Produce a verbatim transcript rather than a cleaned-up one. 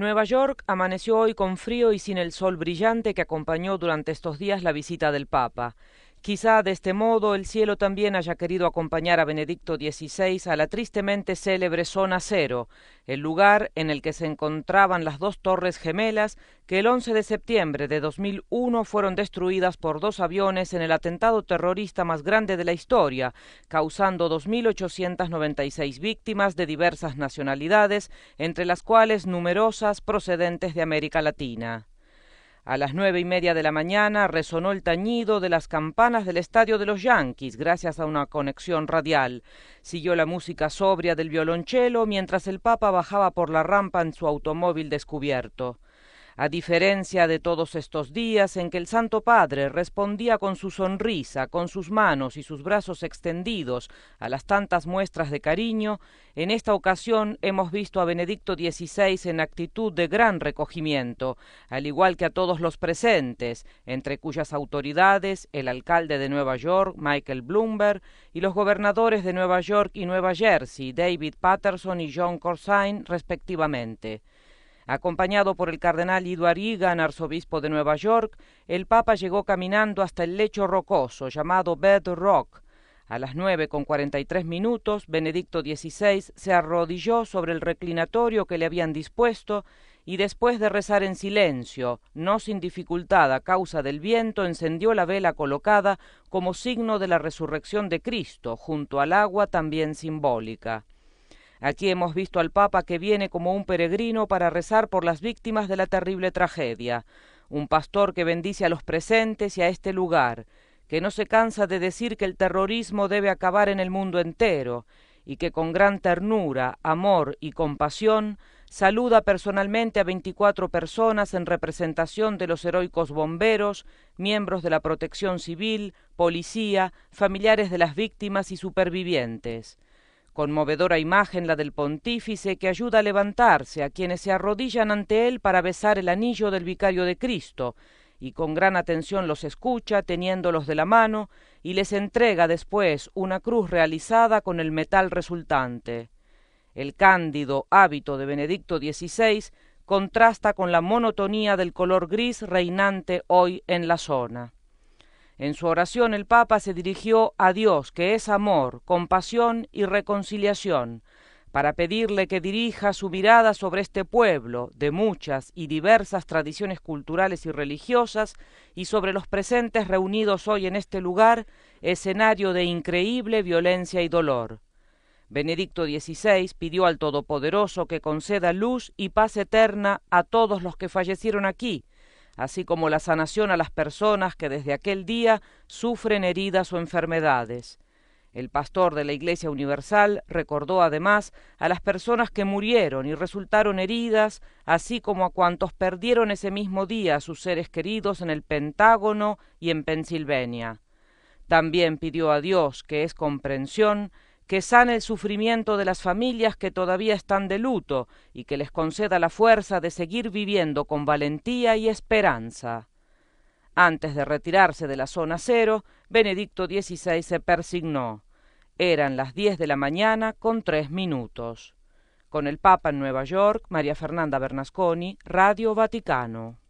Nueva York amaneció hoy con frío y sin el sol brillante que acompañó durante estos días la visita del Papa. Quizá de este modo el cielo también haya querido acompañar a Benedicto dieciséis a la tristemente célebre Zona Cero, el lugar en el que se encontraban las dos torres gemelas que el once de septiembre de dos mil uno fueron destruidas por dos aviones en el atentado terrorista más grande de la historia, causando dos mil ochocientas noventa y seis víctimas de diversas nacionalidades, entre las cuales numerosas procedentes de América Latina. A las nueve y media de la mañana resonó el tañido de las campanas del estadio de los Yankees gracias a una conexión radial. Siguió la música sobria del violonchelo mientras el Papa bajaba por la rampa en su automóvil descubierto. A diferencia de todos estos días en que el Santo Padre respondía con su sonrisa, con sus manos y sus brazos extendidos a las tantas muestras de cariño, en esta ocasión hemos visto a Benedicto dieciséis en actitud de gran recogimiento, al igual que a todos los presentes, entre cuyas autoridades el alcalde de Nueva York, Michael Bloomberg, y los gobernadores de Nueva York y Nueva Jersey, David Paterson y John Corzine, respectivamente. Acompañado por el cardenal Edward Egan, arzobispo de Nueva York, el Papa llegó caminando hasta el lecho rocoso llamado Bed Rock. A las nueve con cuarenta y tres minutos, Benedicto dieciséis se arrodilló sobre el reclinatorio que le habían dispuesto y después de rezar en silencio, no sin dificultad a causa del viento, encendió la vela colocada como signo de la resurrección de Cristo, junto al agua también simbólica. Aquí hemos visto al Papa que viene como un peregrino para rezar por las víctimas de la terrible tragedia, un pastor que bendice a los presentes y a este lugar, que no se cansa de decir que el terrorismo debe acabar en el mundo entero, y que con gran ternura, amor y compasión saluda personalmente a veinticuatro personas en representación de los heroicos bomberos, miembros de la protección civil, policía, familiares de las víctimas y supervivientes. Conmovedora imagen la del pontífice que ayuda a levantarse a quienes se arrodillan ante él para besar el anillo del vicario de Cristo, y con gran atención los escucha teniéndolos de la mano y les entrega después una cruz realizada con el metal resultante. El cándido hábito de Benedicto dieciséis contrasta con la monotonía del color gris reinante hoy en la zona. En su oración el Papa se dirigió a Dios, que es amor, compasión y reconciliación, para pedirle que dirija su mirada sobre este pueblo de muchas y diversas tradiciones culturales y religiosas y sobre los presentes reunidos hoy en este lugar, escenario de increíble violencia y dolor. Benedicto dieciséis pidió al Todopoderoso que conceda luz y paz eterna a todos los que fallecieron aquí, así como la sanación a las personas que desde aquel día sufren heridas o enfermedades. El pastor de la Iglesia Universal recordó además a las personas que murieron y resultaron heridas, así como a cuantos perdieron ese mismo día a sus seres queridos en el Pentágono y en Pensilvania. También pidió a Dios, que es comprensión, que sane el sufrimiento de las familias que todavía están de luto y que les conceda la fuerza de seguir viviendo con valentía y esperanza. Antes de retirarse de la zona cero, Benedicto dieciséis se persignó. Eran las diez de la mañana con tres minutos. Con el Papa en Nueva York, María Fernanda Bernasconi, Radio Vaticano.